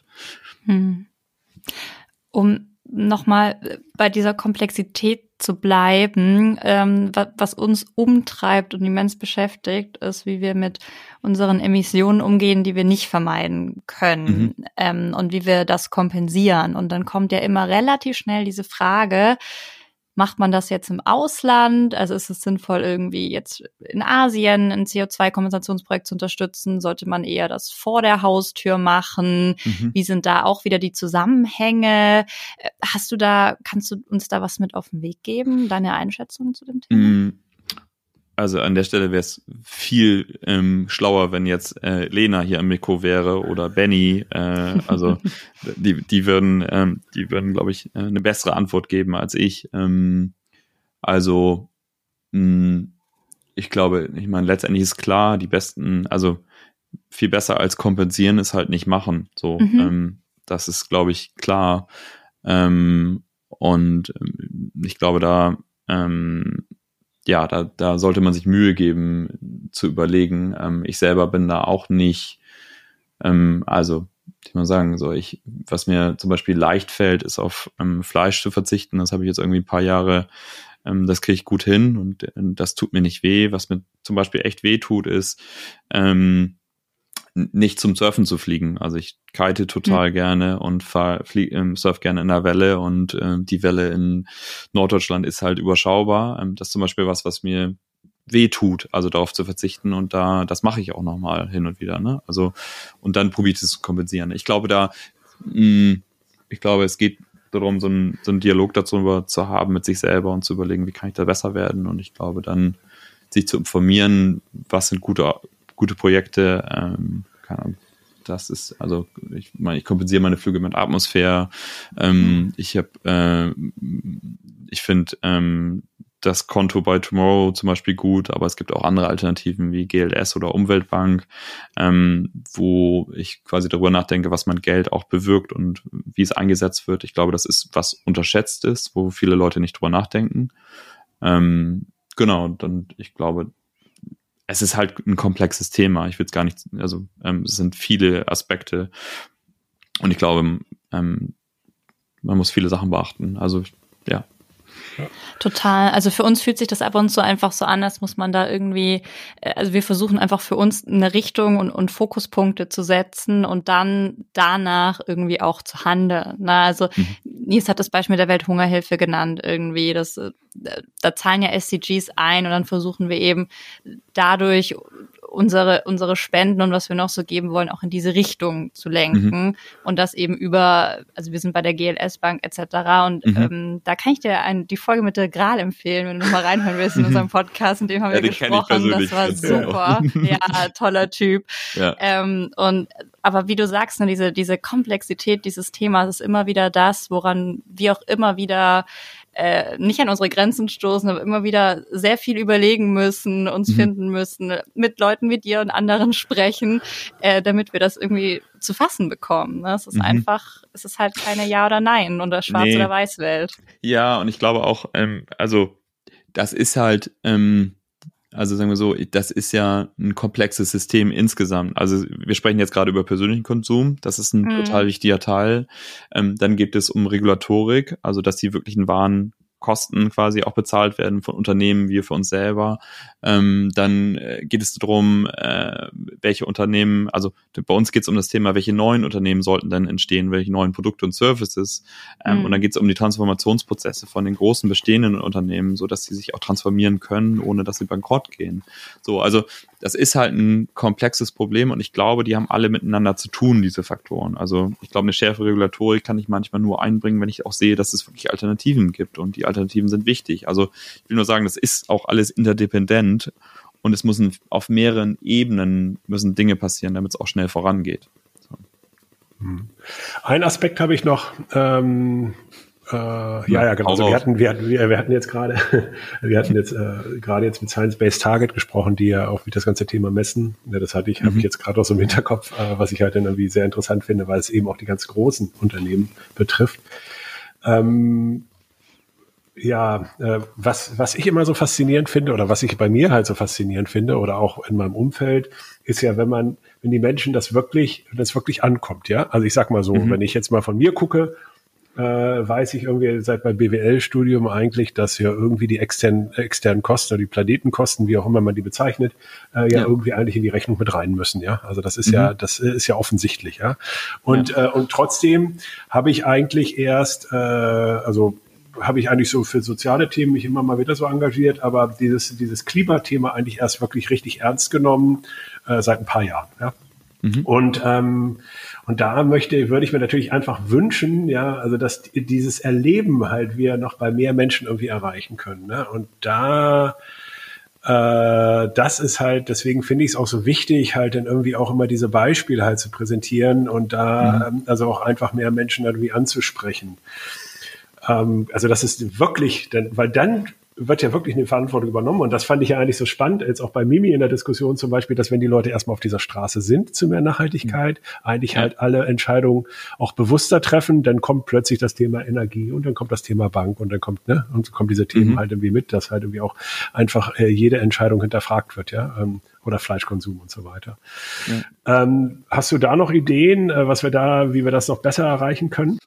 Um nochmal bei dieser Komplexität zu bleiben, was uns umtreibt und immens beschäftigt, ist, wie wir mit unseren Emissionen umgehen, die wir nicht vermeiden können, und wie wir das kompensieren. Und dann kommt ja immer relativ schnell diese Frage, macht man das jetzt im Ausland? Also ist es sinnvoll, irgendwie jetzt in Asien ein CO2-Kompensationsprojekt zu unterstützen? Sollte man eher das vor der Haustür machen? Wie sind da auch wieder die Zusammenhänge? Kannst du uns da was mit auf den Weg geben? Deine Einschätzung zu dem Thema? Also an der Stelle wäre es viel schlauer, wenn jetzt Lena hier am Mikro wäre oder Benny. Also die würden, glaube ich, eine bessere Antwort geben als ich. Ich glaube, ich meine, letztendlich ist klar, viel besser als kompensieren ist halt nicht machen. So, das ist, glaube ich, klar. Und ich glaube, da sollte man sich Mühe geben, zu überlegen. Ich selber bin da auch nicht, ich muss sagen, was mir zum Beispiel leicht fällt, ist auf Fleisch zu verzichten. Das habe ich jetzt irgendwie ein paar Jahre, das kriege ich gut hin und das tut mir nicht weh. Was mir zum Beispiel echt weh tut, ist nicht zum Surfen zu fliegen. Also ich kite total gerne und surf gerne in der Welle und die Welle in Norddeutschland ist halt überschaubar. Das ist zum Beispiel was mir weh tut, also darauf zu verzichten und das mache ich auch nochmal hin und wieder, ne? Also und dann probiere ich das zu kompensieren. Ich glaube es geht darum, so einen Dialog dazu zu haben mit sich selber und zu überlegen, wie kann ich da besser werden, und ich glaube dann sich zu informieren, was sind gute Projekte, keine Ahnung. Das ist, also ich kompensiere meine Flüge mit Atmosphäre. Ich finde das Konto bei Tomorrow zum Beispiel gut, aber es gibt auch andere Alternativen wie GLS oder Umweltbank, wo ich quasi darüber nachdenke, was mein Geld auch bewirkt und wie es eingesetzt wird. Ich glaube, das ist was unterschätzt ist, wo viele Leute nicht drüber nachdenken. Genau, dann ich glaube, es ist halt ein komplexes Thema. Ich will es gar nicht, also es sind viele Aspekte und ich glaube, man muss viele Sachen beachten. Also ja. Total. Also für uns fühlt sich das ab und zu einfach so an, als muss man da irgendwie, also wir versuchen einfach für uns eine Richtung und Fokuspunkte zu setzen und dann danach irgendwie auch zu handeln. Na, also Nils hat das Beispiel der Welthungerhilfe genannt irgendwie. Da zahlen ja SDGs ein und dann versuchen wir eben dadurch unsere Spenden und was wir noch so geben wollen, auch in diese Richtung zu lenken und das eben also wir sind bei der GLS Bank etc. und da kann ich dir die Folge mit der Gral empfehlen, wenn du mal reinhören willst in unserem Podcast, in dem haben wir gesprochen, das war super, ja, toller Typ. Ja. Aber wie du sagst, ne, diese Komplexität dieses Themas ist immer wieder das, woran wir auch immer wieder nicht an unsere Grenzen stoßen, aber immer wieder sehr viel überlegen müssen, uns finden müssen, mit Leuten wie dir und anderen sprechen, damit wir das irgendwie zu fassen bekommen. Ne? Es ist einfach, es ist halt keine Ja oder Nein oder Schwarz- oder Weiß-Welt. Ja, und ich glaube auch, also das ist halt, also sagen wir so, das ist ja ein komplexes System insgesamt. Also wir sprechen jetzt gerade über persönlichen Konsum, das ist ein total wichtiger Teil. Dann geht es um Regulatorik, also dass die wirklichen Warenkosten quasi auch bezahlt werden von Unternehmen, wir für uns selber. Dann geht es darum, welche Unternehmen, also bei uns geht es um das Thema, welche neuen Unternehmen sollten dann entstehen, welche neuen Produkte und Services. Und dann geht es um die Transformationsprozesse von den großen bestehenden Unternehmen, so dass sie sich auch transformieren können, ohne dass sie bankrott gehen. So, also das ist halt ein komplexes Problem und ich glaube, die haben alle miteinander zu tun, diese Faktoren. Also ich glaube, eine schärfere Regulatorik kann ich manchmal nur einbringen, wenn ich auch sehe, dass es wirklich Alternativen gibt und die Alternativen sind wichtig. Also ich will nur sagen, das ist auch alles interdependent und es müssen auf mehreren Ebenen Dinge passieren, damit es auch schnell vorangeht. So. Ein Aspekt habe ich noch. Genau. Also wir hatten jetzt gerade mit Science-Based Target gesprochen, die ja auch wie das ganze Thema messen. Ja, das habe ich jetzt gerade auch so im Hinterkopf, was ich halt dann irgendwie sehr interessant finde, weil es eben auch die ganz großen Unternehmen betrifft. Was ich immer so faszinierend finde oder was ich bei mir halt so faszinierend finde oder auch in meinem Umfeld, ist ja, wenn die Menschen das wirklich ankommt, ja. Also ich sag mal so, wenn ich jetzt mal von mir gucke, weiß ich irgendwie seit meinem BWL-Studium eigentlich, dass ja irgendwie die externen Kosten oder die Planetenkosten, wie auch immer man die bezeichnet, irgendwie eigentlich in die Rechnung mit rein müssen, ja. Also das ist ja offensichtlich, ja. Und trotzdem habe ich eigentlich habe ich eigentlich so für soziale Themen mich immer mal wieder so engagiert, aber dieses Klimathema eigentlich erst wirklich richtig ernst genommen seit ein paar Jahren, ja. Und da würde ich mir natürlich einfach wünschen, ja, also dass dieses Erleben halt wir noch bei mehr Menschen irgendwie erreichen können, ne? Und das ist halt, deswegen finde ich es auch so wichtig, halt dann irgendwie auch immer diese Beispiele halt zu präsentieren und da also auch einfach mehr Menschen irgendwie anzusprechen. Also das ist wirklich, weil dann wird ja wirklich eine Verantwortung übernommen. Und das fand ich ja eigentlich so spannend, jetzt auch bei Mimi in der Diskussion zum Beispiel, dass wenn die Leute erstmal auf dieser Straße sind zu mehr Nachhaltigkeit, eigentlich halt alle Entscheidungen auch bewusster treffen, dann kommt plötzlich das Thema Energie und dann kommt das Thema Bank und dann kommt diese Themen halt irgendwie mit, dass halt irgendwie auch einfach jede Entscheidung hinterfragt wird, ja, oder Fleischkonsum und so weiter. Ja. Hast du da noch Ideen, wie wir das noch besser erreichen können?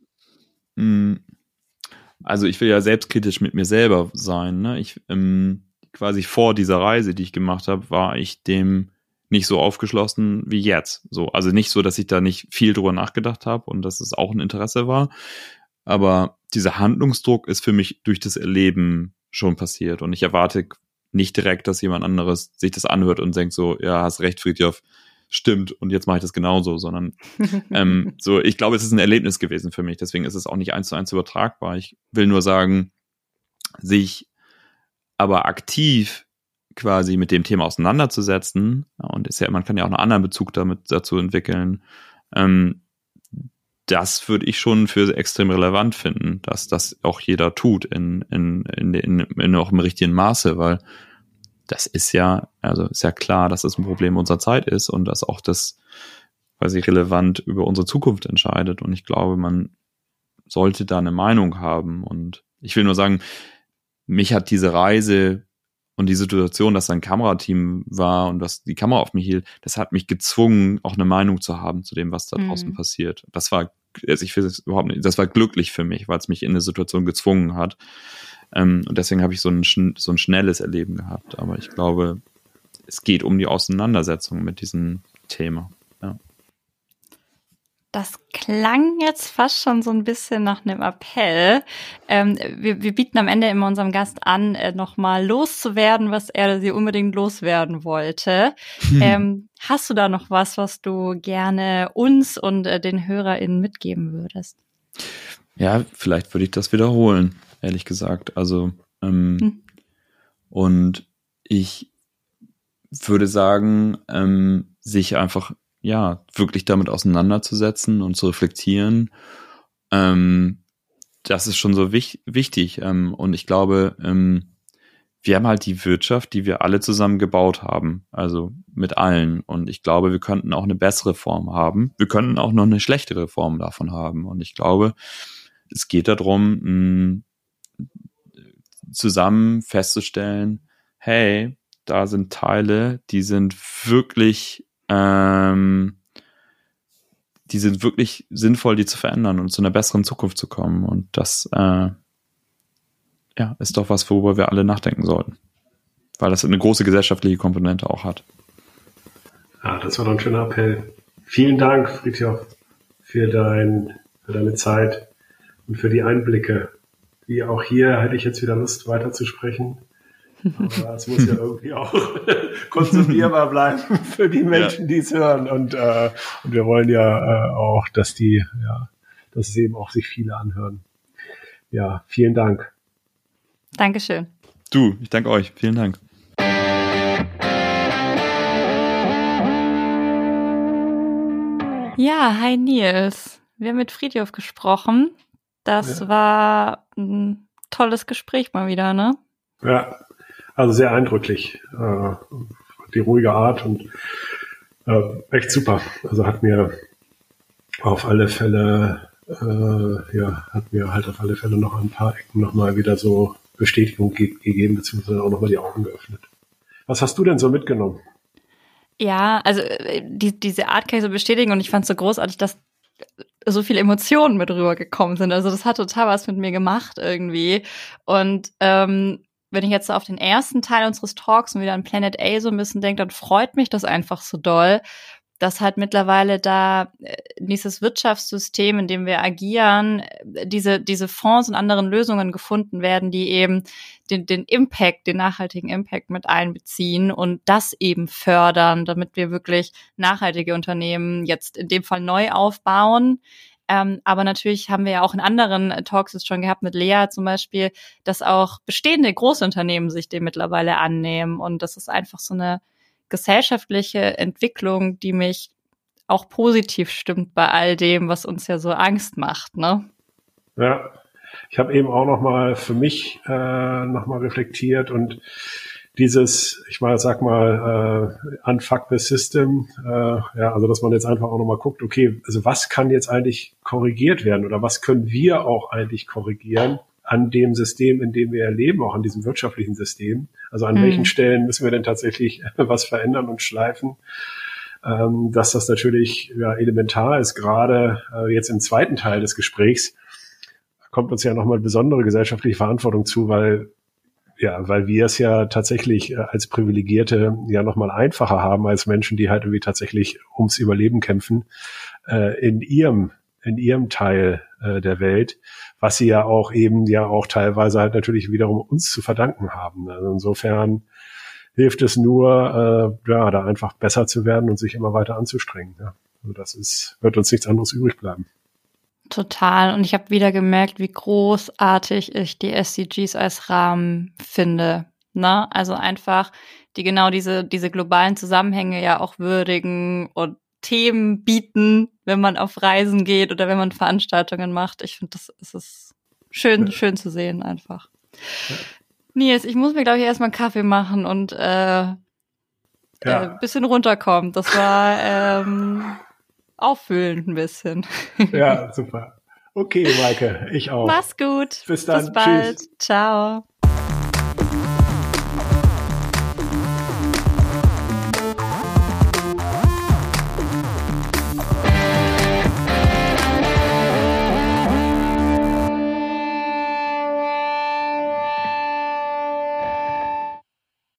Also ich will ja selbstkritisch mit mir selber sein. Ne? Quasi vor dieser Reise, die ich gemacht habe, war ich dem nicht so aufgeschlossen wie jetzt. So, also nicht so, dass ich da nicht viel drüber nachgedacht habe und dass es auch ein Interesse war. Aber dieser Handlungsdruck ist für mich durch das Erleben schon passiert. Und ich erwarte nicht direkt, dass jemand anderes sich das anhört und denkt so, ja, hast recht, Frithjof, stimmt, und jetzt mache ich das genauso, sondern so, ich glaube, es ist ein Erlebnis gewesen für mich. Deswegen ist es auch nicht 1:1 übertragbar. Ich will nur sagen, sich aber aktiv quasi mit dem Thema auseinanderzusetzen, und ist ja, man kann ja auch einen anderen Bezug dazu entwickeln, das würde ich schon für extrem relevant finden, dass das auch jeder tut in auch im richtigen Maße, weil das ist ja, also ist ja klar, dass es ein Problem unserer Zeit ist und dass auch das quasi relevant über unsere Zukunft entscheidet. Und ich glaube, man sollte da eine Meinung haben. Und ich will nur sagen, mich hat diese Reise und die Situation, dass ein Kamerateam war und dass die Kamera auf mich hielt, das hat mich gezwungen, auch eine Meinung zu haben zu dem, was da draußen passiert. Das war, also ich will es überhaupt nicht, das war glücklich für mich, weil es mich in eine Situation gezwungen hat. Und deswegen habe ich so ein schnelles Erleben gehabt. Aber ich glaube, es geht um die Auseinandersetzung mit diesem Thema. Ja. Das klang jetzt fast schon so ein bisschen nach einem Appell. Wir bieten am Ende immer unserem Gast an, nochmal loszuwerden, was er oder sie unbedingt loswerden wollte. Hast du da noch was du gerne uns und den HörerInnen mitgeben würdest? Ja, vielleicht würde ich das wiederholen, ehrlich gesagt. Also, und ich würde sagen, sich einfach wirklich damit auseinanderzusetzen und zu reflektieren, das ist schon so wichtig. Und ich glaube, wir haben halt die Wirtschaft, die wir alle zusammen gebaut haben, also mit allen. Und ich glaube, wir könnten auch eine bessere Form haben. Wir könnten auch noch eine schlechtere Form davon haben. Und ich glaube, es geht darum, zusammen festzustellen, hey, da sind Teile, die sind wirklich sinnvoll, die zu verändern und zu einer besseren Zukunft zu kommen. Und das ist doch was, worüber wir alle nachdenken sollten. Weil das eine große gesellschaftliche Komponente auch hat. Ja, das war doch ein schöner Appell. Vielen Dank, Frithjof, für deine Zeit und für die Einblicke. Wie auch hier hätte ich jetzt wieder Lust, weiterzusprechen. Aber es muss ja irgendwie auch konsumierbar bleiben für die Menschen, die es hören. Und wir wollen ja auch, dass es eben auch sich viele anhören. Ja, vielen Dank. Dankeschön. Du, ich danke euch. Vielen Dank. Ja, hi Nils. Wir haben mit Frithjof gesprochen. Das war ein tolles Gespräch mal wieder, ne? Ja, also sehr eindrücklich. Die ruhige Art und echt super. Also hat mir auf alle Fälle noch ein paar Ecken nochmal wieder so Bestätigung gegeben, beziehungsweise auch nochmal die Augen geöffnet. Was hast du denn so mitgenommen? Ja, also diese Art kann ich so bestätigen und ich fand es so großartig, dass so viele Emotionen mit rübergekommen sind. Also das hat total was mit mir gemacht irgendwie. Und wenn ich jetzt so auf den ersten Teil unseres Talks und wieder an Planet A so ein bisschen denke, dann freut mich das einfach so doll, dass halt mittlerweile da dieses Wirtschaftssystem, in dem wir agieren, diese Fonds und anderen Lösungen gefunden werden, die eben den Impact, den nachhaltigen Impact mit einbeziehen und das eben fördern, damit wir wirklich nachhaltige Unternehmen jetzt in dem Fall neu aufbauen. Aber natürlich haben wir ja auch in anderen Talks es schon gehabt mit Lea zum Beispiel, dass auch bestehende Großunternehmen sich dem mittlerweile annehmen. Und das ist einfach so eine gesellschaftliche Entwicklung, die mich auch positiv stimmt bei all dem, was uns ja so Angst macht, ne? Ja, ich habe eben auch nochmal für mich nochmal reflektiert und dieses, unfuck the system, also dass man jetzt einfach auch nochmal guckt, okay, also was kann jetzt eigentlich korrigiert werden oder was können wir auch eigentlich korrigieren an dem System, in dem wir leben, auch an diesem wirtschaftlichen System. Also an welchen Stellen müssen wir denn tatsächlich was verändern und schleifen, dass das natürlich elementar ist. Gerade jetzt im zweiten Teil des Gesprächs kommt uns ja nochmal besondere gesellschaftliche Verantwortung zu, weil Ja, weil wir es ja tatsächlich als Privilegierte ja nochmal einfacher haben als Menschen, die halt irgendwie tatsächlich ums Überleben kämpfen, in ihrem Teil der Welt, was sie ja auch teilweise halt natürlich wiederum uns zu verdanken haben. Also insofern hilft es nur, da einfach besser zu werden und sich immer weiter anzustrengen. Ja. Also wird uns nichts anderes übrig bleiben. Total. Und ich habe wieder gemerkt, wie großartig ich die SDGs als Rahmen finde. Ne? Also einfach, die genau diese globalen Zusammenhänge ja auch würdigen und Themen bieten, wenn man auf Reisen geht oder wenn man Veranstaltungen macht. Ich finde, es ist schön zu sehen einfach. Ja. Nils, ich muss mir, glaube ich, erstmal einen Kaffee machen und bisschen runterkommen. Das war auffüllend ein bisschen. Ja, super. Okay, Maike, ich auch. Mach's gut. Bis dann. Bis bald. Tschüss. Ciao.